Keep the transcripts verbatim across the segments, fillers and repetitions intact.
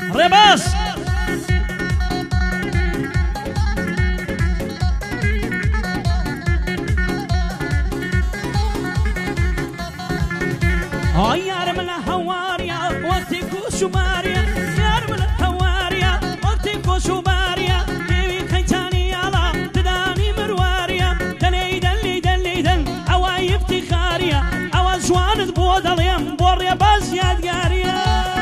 ڕێباز ئای یارم لە هەواریا وەختی کوشوماریا یارم لە هەواریا وەختی کوشوماریا دێوی قەیتانی یاڵا ددانی مرواریا دەلێی دەلی دەلی دەن ئەوای افتیخاریا ئەوە جوانت بۆ دەڵێم بۆ ڕێباز یادگاریە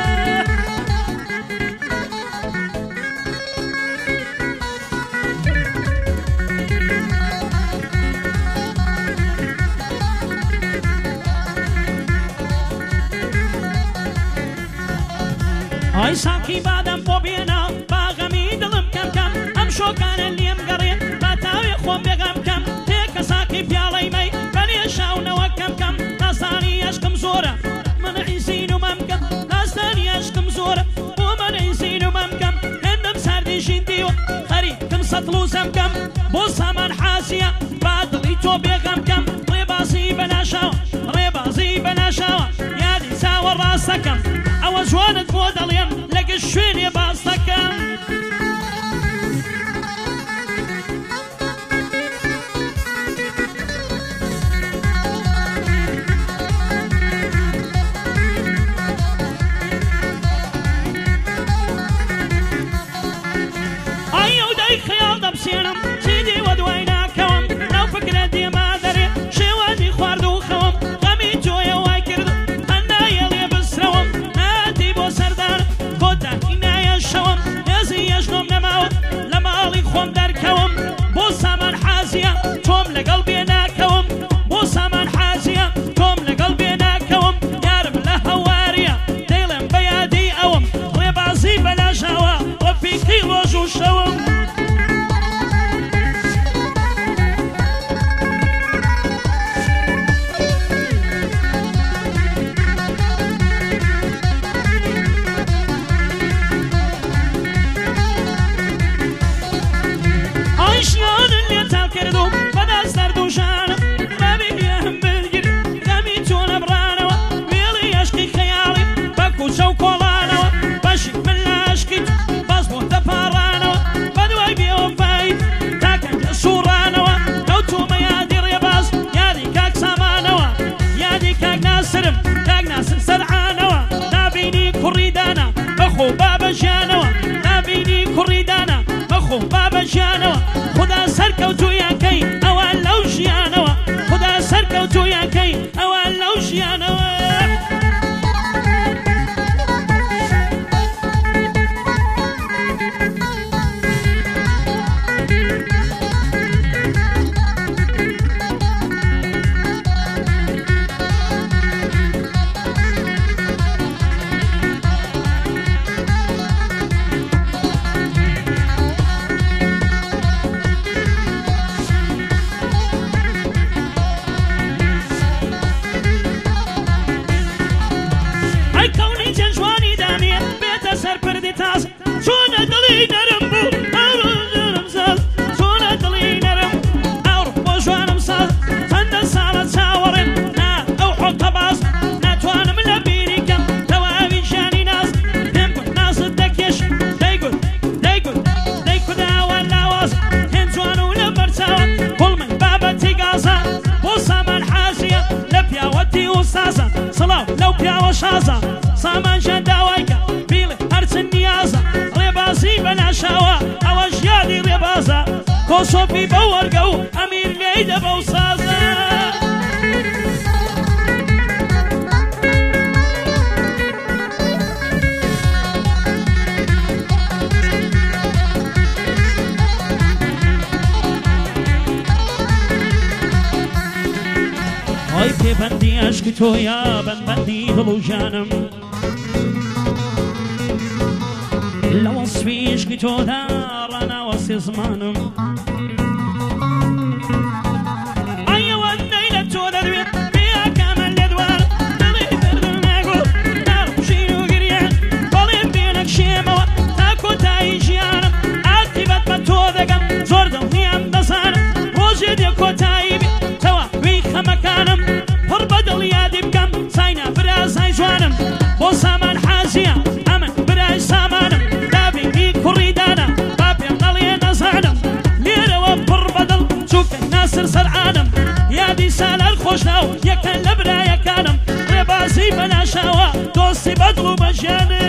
ئای ساقی بادەم بۆ بێنە باغەمی دڵم کەم کەم ئەم شۆکانە لێم گەڕێن با تاوێ خۆم بێغەم کەم تێکە ساقی پیاڵەی مەی بەنێ شاونەوە کەم کەم داستانی عشقم زۆرە من عیزین و مەمکەم داستانی عشقم زۆرە بۆ من عیزین و مەمکەم هێندەم ساردیشین دیوە خەریکم سەتڵوزەم کەم بۆ سامان حاسیە با دڵی تۆ بێغەم کەم ڕێبازی بەناشاوە ڕێبازی بەناشاوە یادی چاوە ڕاستەکەم ئەوە جوانت بۆ دەڵێم لەگەڵ شوێنێ باس دەکەم ئای ئەو دای خەیاڵ دەبسێنم چی دیوە دوای ناکەوم ناو فکرە دێما دەرێ شێوازی خوارد و خەوم غەمی تۆیە وای کرد هەندایە لێ بسرەوەم ناتی بۆ سەردار کۆتاکی نایە شەوم هێزی یەژنۆم نەماوە لە ماڵی خۆم دەرکەوم بۆ سامان حازیە تۆم لەگەڵ بێ ناکەوم بۆ سامان حازیە تۆم لەگەڵ بێ ناکەوم یارم لە هەواریە دەیڵێم بە یادی ئەوم ڕێبازی بەلاشاوە ڕەفیقی ڕۆژ و شەوم ژیانن لێتان کردوم بەدەست دەردوژانم بەبێهم بگیر دەمی تۆ نەبڕانەوە وێڵی عەشقی خەیاڵی بە کوچە و کۆڵانەوە بەشی من لە عەشقیت بەس بۆ دەپاڕانەوە بەدوای بێوەفایی تاکە سوڕانەوە ئەو تۆمە یادی ڕێباز یادی کاک سامانەوە یادی کاک ناسرم کاک ناسر سەرعانەوە نابینی کوڕی دانا بەخۆ بابە ژیانەوە نابینی کوڕی دانا بەخۆ بابە ژیانەوە خدا سەرکەوتوویەکەی ئەوە لەو ژیانەوە خدا سەرکەوتوویەکەی ئەوە لەو ژیانەوە چۆنە دڵی نەرم بوو ئەوڕۆژم ساز چۆنە دڵی نەرم ئەوڕ بۆ ژوانم ساز چەندە ساڵە چاوەڕێم نا ئەو حۆتە باز ناتوانم لە بیری کەم تەواوی ژیانی ناز پێم گوت نازت دەکێش دەیگوت دەیگوت دەیکوداوە لاواز هێن جوان و لە بەرچاوە گوڵمن بابەتی گازە بۆ سامان حازیە لە پیاوەتی ئوستازە سڵاو لەو پیاوە شازە سامان ژیان داوایکە بیڵێ هەرچەند نیازە ڕێبازی بەناشاوە ئەوە ژیانی ڕێبازە کۆسۆفی بە وەرگە و ئەمیر لێی دەبە و سازە ئای پێبەندی عەشقی تۆیە بەندبەندی دڵ و ژیانم لە وەسفی عشقی تۆدا ڕاناوەسێ زمانم ئەوەندەی لە تۆ دەدوێت پێیاکەمە لێ دوار دڵی دەردم ناگۆ ناڕژین و گریان بەڵێم بێنەک شێمەوە تا کۆتایی ژیانم ئاکتیبەت بە تۆ دەگەم زۆر دڵنیام دەزانم ڕۆژێ دێ کۆتایی بێ تەواوی خەمەکانم پڕ بە دڵ یادی بکەم ساینا برازای جوانم بۆ سامان حازیە ئەمن برای سامانم ئیسا لەر خۆشناو یەکەن لە برایەکانم ڕێبازی بەناشاوە دۆستی بەدڵ و بەژیانێ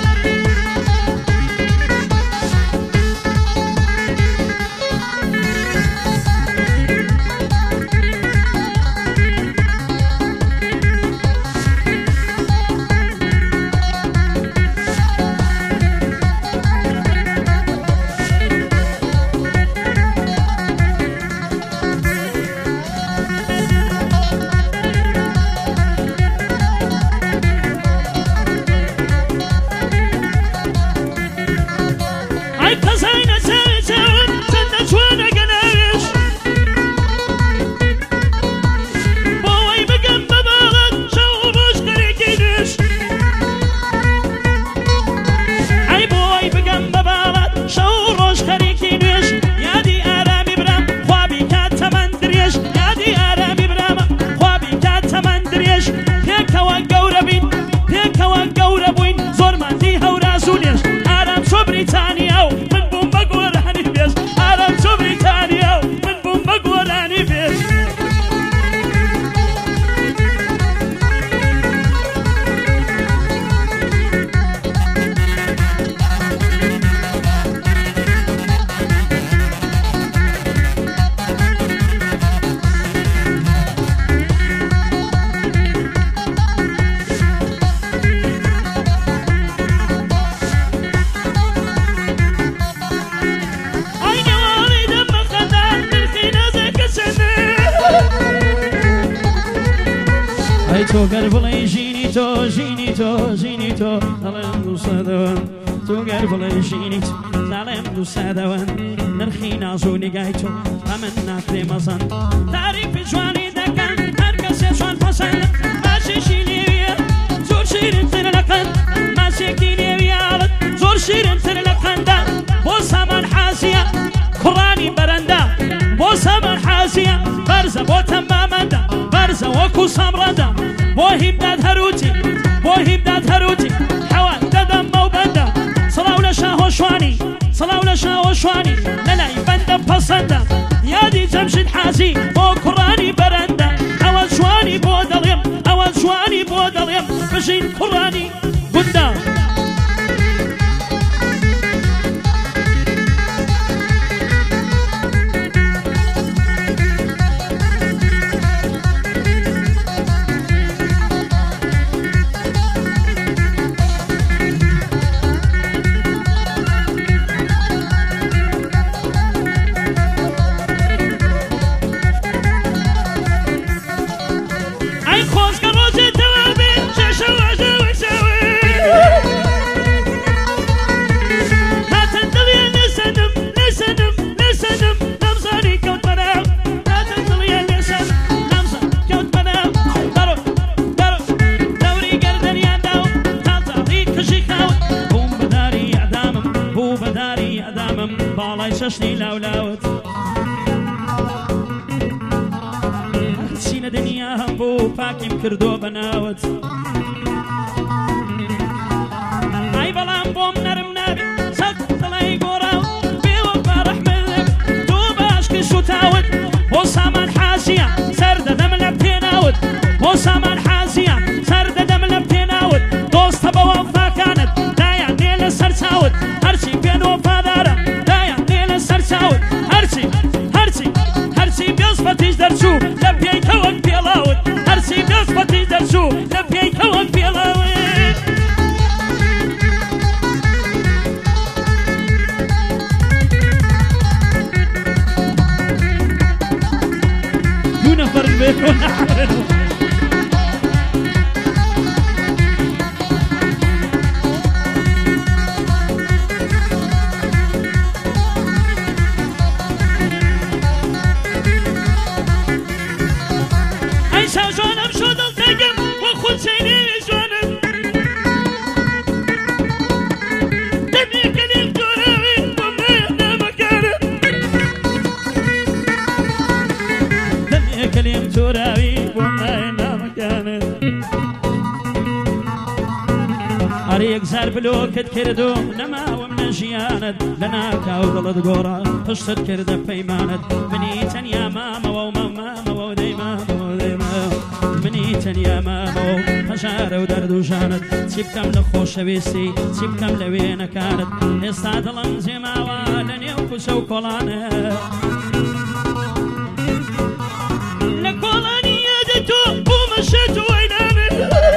تۆ گەر بڵێ ژینی تۆ ژینی تۆ ژینی تۆ دەڵێم دوو سەدەوەن تۆ گەر بڵێ ژینی تۆ دەڵێم دوو سەدەوەن نرخی ناز و نیگای تۆ ئەمن ناکرێ مەزەن تاریفی جوانی دەکەن هەر کەسێ جوان پەسەند ماچێکی لێویە زۆر شیرینتر لە قەند ماچێکی لێویاڵت زۆر شیرینتر لە قەندە بۆ سامان حازیە کوڕانی بەرەندە بۆ سامان حازیە بەرزە بۆ تەمامەندە بەرزە وەکو سەمڕەندە بۆ هیمداد هەروتی بۆ هیمداد هەروتی حەوان دەدەم بەو بەندە سڵاو لە شاهۆ شوانی سڵاو لە شاهۆ شوانی لەلای بەندە پەسەندە یادی جەمشید حازی بۆ کوڕانی بەرەندە ئەوە جوانی بۆ دەڵێم ئەوە جوانی بۆ دەڵێم بژین کوڕانی گوندە شەشنی لاولاوت چینە دنیا هەم بوو پاکیم کردۆ بەناوت ئای بەڵام بۆم نەرم نابێ سەد دڵی گۆڕاو بێوەفا ڕەحمەت دوو باشکی سوتاوت بۆ سامان حازیە سەر دەدەم لە پێناوت بۆ سامان حازیە سەر دەدەم لە پێناوت دۆستە بە وەفاکانت دایان دێ لە سەر چاوت هەرچی پێن وەفادارە سەرچاوت هەرچی هەرچی هەرچی بێز بەتیش دەرچوو لە پێیکەوەک پێڵاوت هەرچی بێز بەتیش دەرچوو لە پێیکەوەک پێڵاوت دوو نەفەرن بێکۆ نەحرێنەوە كلمة تراوي فلوكت كردو نما ومن ژیانت لنا كاو دڵت گۆڕا پشتت کردە پەیمانت منی تەنیا مامەوە و مەمامەوە و دەیمامەوە و دەیمامەوە منی تەنیا مامەوە و هەژارە و دەرد و ژانت چی بکەم لە خۆشەویستی چی بکەم لە وێنەکانت ئێستا دڵم جێماوە لە نێو کوچە و کۆڵانت لە کۆڵانیەدە تۆ بوومەشێت و وەینانت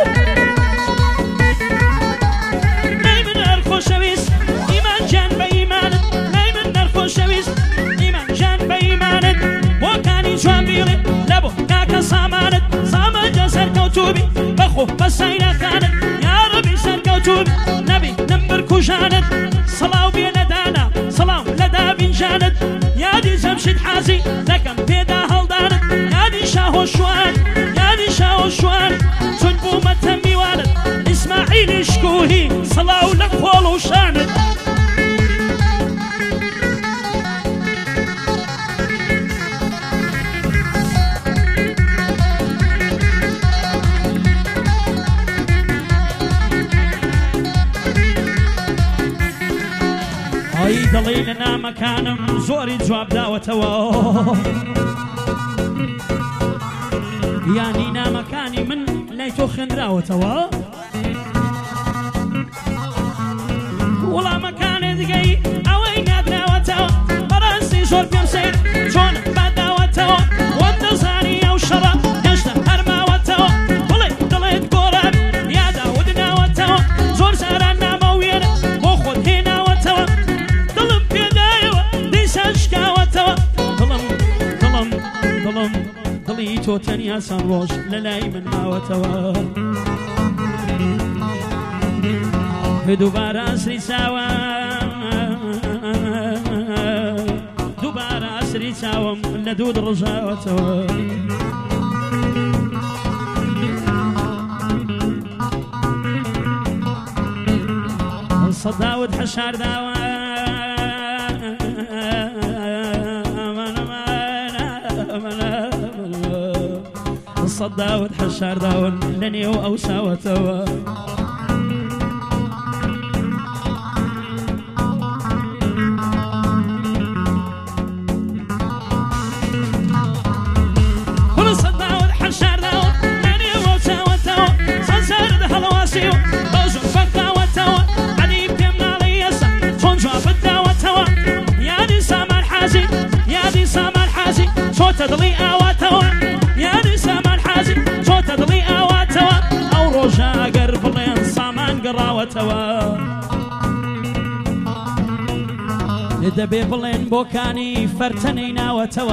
لای من هەر خۆشەویست ئیمان جان بە ئیمانت لای من هەر خۆشەویست ئیمان جان بە ئیمانت بۆکانی جوان بیڵێ لە بۆ کاکە سامانت سامانجە سەرکەوتوبی بەخۆ بە ساینەکانت یاڕەبی سەرکەوتوبی نەبی نمبر کوژانت سەڵاو بێ لە دانا سەڵام لە دابینجانت یادی جەمشید حازی دەکەم پێدا هەڵدانت یادی شاهۆ شوان یادی شاهۆ شوان چون بوومەتە میوانت ئیسماعیلی شکوهی سەڵاو لە کۆڵ و شانت ئەی دڵی لە نامەکانم زۆری جواب داوەتەوە یانی نامەکانی من لای تۆ خوێندراوەتەوە وەڵامەکانێ دیگەی ئەوەی نادراوەتەوە بەڕاستی زۆر پێم سەیر چۆنم بەداوەتەوە وەم دەزانی ئەو شەڕە هێشتا هەرماوەتەوە بڵێ دڵێت گۆڕان یاداوت ناوەتەوە زۆر جاران نامە وێنە بۆ خۆت هێناوەتەوە دڵم پێدایەوە دیسان شکاوەتەوە دڵم دڵم دڵم دڵی تۆ تەنیا چەند ڕۆژ لە لای من ماوەتەوە دووبارە ئەسری چاوم دووبارە ئەسری چاوم لە دوو دڕژاوەتەوە سەداوت حەشارداوە سەداوت حەشارداون لە نێو ئەو ساوەتەوە تدڵی ئاواتەوە یانی سامان حازی چۆ تدڵی ئاواتەوە ئەو ڕۆژە ئەگەر بڵێن سامان گەڕاوەتەوە دەبێ بڵێن بۆکانی فەرتەنەی ناوەتەوە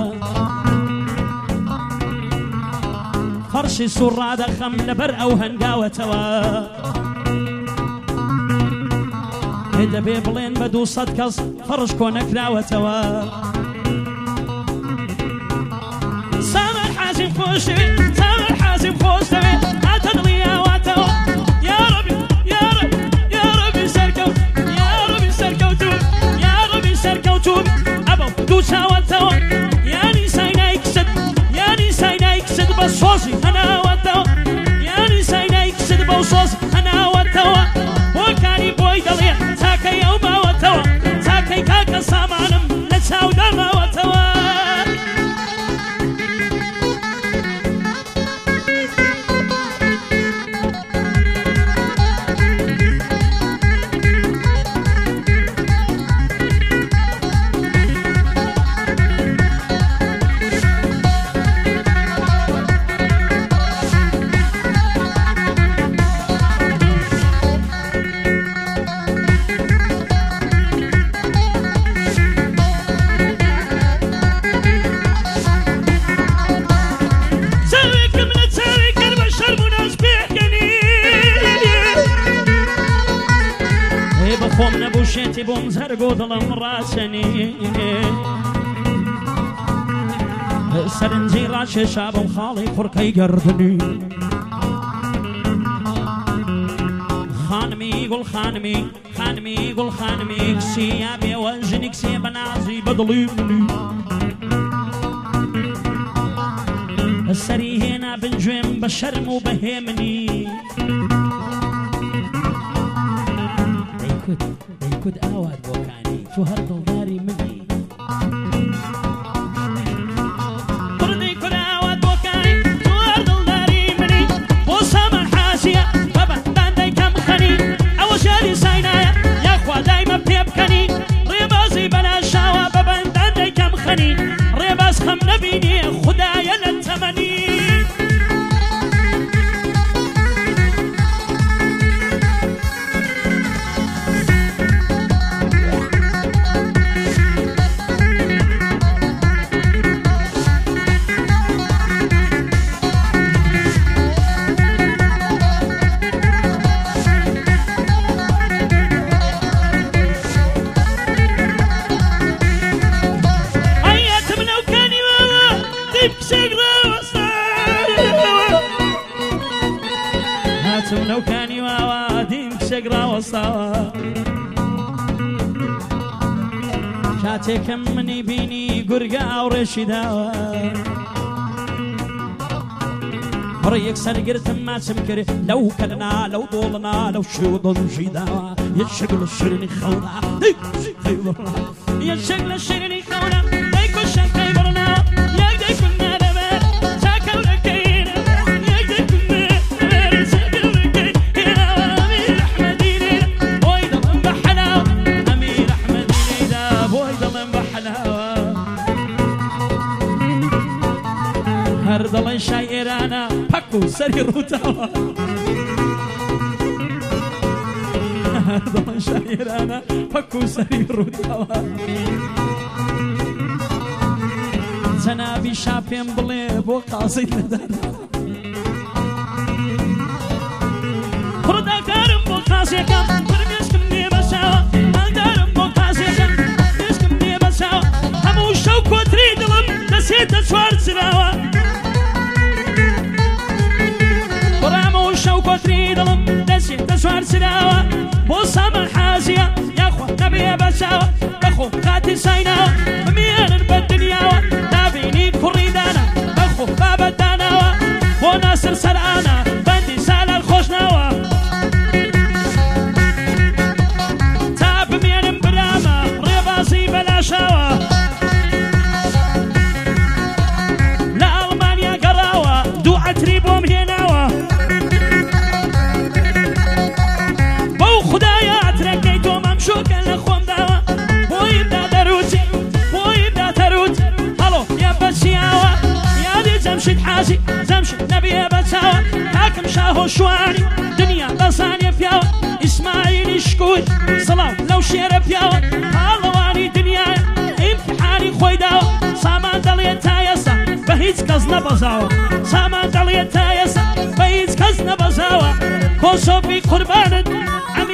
فەرشی سوڕادەخەم لەبەر ئەو هەنگاوەتەوە دەبێ بڵێن بە دوو سەد کەس فەرش کۆ نەکراوەتەوە خوش دەوێت سامان حازم خۆش دەوێت ئاتەدڵی ئاواتەوە یاڕەبی یاڕەبی یاڕەبی سەرکەوت یاڕەبی سەرکەوتوب یاڕەبی سەرکەوتوب ئەبە دوو چاوەتەوە یانی ساینای کست یانی ساینای کست بە سۆزی هەناوەتەوە یانی ساینای کست بە سۆزی هەناوەتەوە بۆکانی بۆی دەڵێ چاکەی ئەو ماوەتەوە چاکەی کاکە سامانم لە چاودا ماوەتەوە خۆم نەبووشێتی بۆم زەرگۆ دڵم ڕاچەنی سەرنجی ڕاکێشا بەم خاڵی کوڕکەی گەردنی خانمی گوڵ خانمی خانمی گوڵ خانمی کسیە بێوە ژنی کسێ بە نازی بەدڵی منی سەری هێنا بنجوێم بە شەرم و بەهێمنی دەیکوت دەیکوت ئاوات بۆکانی تو هەر دڵداری منی بڕدەی کورد ئاوات بۆکانی تو هەر دڵداری منی بۆ سامان حاسیە بەبەندان دەیکەم خەنی ئەوە شاری ساینایە یاخوا دایمە پێ بکەنی ڕێبازی بەلاشاوە بەبەندان دەیکەم خەنی ڕێباز خەم نەبینی خودایە لە تەمەنی نەوکانی واوە دیم کشێک ڕاوەستاوە کاتێکم منی بینی گورگە ئاوڕێشی داوە بڕ یەکسەر گرتم ماچم کرد لەو کەلنا لەو دۆڵنا لەو شێوە دڵژی داوە یەکشێک لە شیرینی خەونا یەکشێک لە شیرینی خەونا دەیکوشە قەی بڕنا یەک دەیکونا دەبێت چاکەورەکەینە یەک دەیکونا هەر دەڵێن شای ئێرانە پەک و سەری ڕووتاوە هەر دەڵێن شای ئێرانە پەک و سەری ڕووتاوە جەنابی شا پێم بڵێ بۆ قازەی نەدانا ڕداکارم بۆ قازێکەم پرمێشکم دێ بەچاوە ئەنگارم بۆ قازێکەم مێشکم دێ بەچاوە هەموو شەو کۆتری دڵم دەسێتە چوار چراوە شەو کۆتری دڵم دەچێتە چوار چراوە بۆ سامان حازیە یاخوا نەبێ بەچاوە بەخۆ قاتی سایناوە بمێنن بە دنیاوە دابینی کوڕیدانە بەخۆ بابەتداناوە بۆ ناسر سەرعانە بەندی سالار خۆشناوە تا بمێنم برامە ڕێبازی بەلاشاوە لە ئەڵمانیا گەڕاوە دوو عەتری بۆم هێناوە شوکە لە خۆم داوە بۆیمدا دەروتی بۆیمدا تەروت هەڵۆ یا بەچیاوە یادی جەمشید حاجی جەمشید نەبیە بەچاوە کاکم شاهۆ شوانی دنیا بەزانێ پیاوە ئیسماعیلی شکوی سڵاو لەو شێرە پیاوە هاڵەوانی دنیایە ئیمتحانی خۆی داوە سامان دەڵێت تا ئێستا بە هیچ کەس نەبەزاوە سامان دەڵێت تا ئێستا بە هیچ کەس نەبەزاوە کۆسۆفی قوربانت